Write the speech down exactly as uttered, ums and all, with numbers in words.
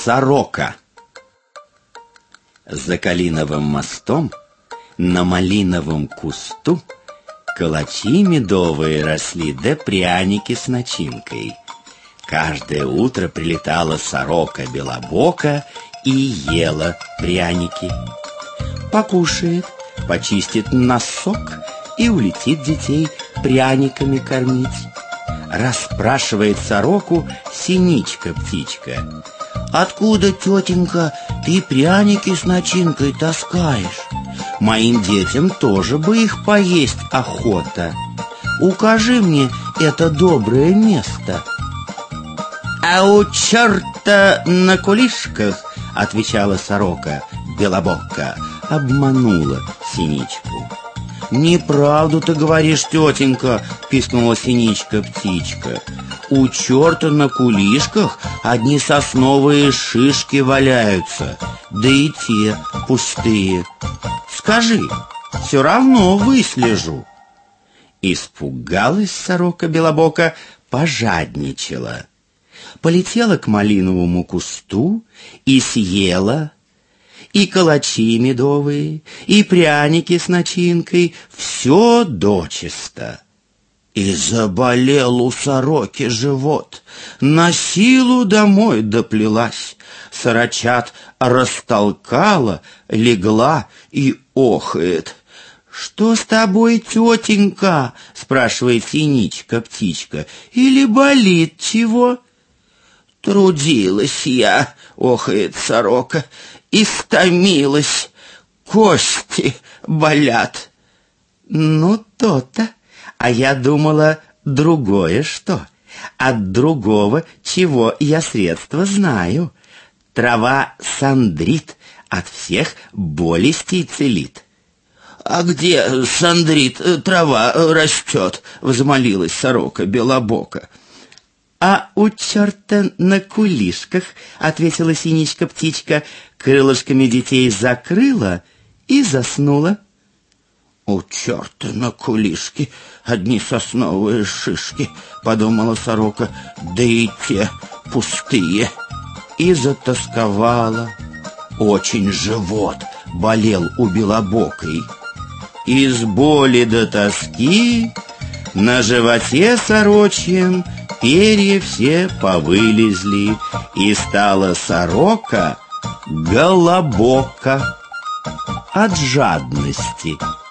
Сорока. За Калиновым мостом на малиновом кусту калачи медовые росли, да пряники с начинкой. Каждое утро прилетала сорока белобока и ела пряники. Покушает, почистит носок и улетит детей пряниками кормить. Расспрашивает сороку синичка-птичка: «Откуда, тетенька, ты пряники с начинкой таскаешь? Моим детям тоже бы их поесть охота. Укажи мне это доброе место». «А у черта на кулишках, — отвечала сорока белобока, обманула синичку. «Неправду ты говоришь, тетенька, — пискнула синичка-птичка. У черта на кулишках одни сосновые шишки валяются, да и те пустые. Скажи, все равно выслежу». Испугалась сорока белобока, пожадничала. Полетела к малиновому кусту и съела и калачи медовые, и пряники с начинкой, все дочисто. И заболел у сороки живот, на силу домой доплелась, сорочат растолкала, легла и охает. «Что с тобой, тетенька?» — спрашивает синичка-птичка. «Или болит чего?» «Трудилась я, — охает сорока, — истомилась, кости болят». «Ну, то-то, а я думала, другое что. От другого чего я средства знаю. Трава сандрит, от всех болестей целит». «А где, сандрит, трава растет?» — взмолилась сорока белобока. «А у черта на кулишках, — ответила синичка-птичка, — крылышками детей закрыла и заснула». «У черта на кулишке одни сосновые шишки, — подумала сорока, — да и те пустые». И затосковала. Очень живот болел у белобокой. Из боли до тоски на животе сорочьем перья все повылезли, и стала сорока голобока от жадности.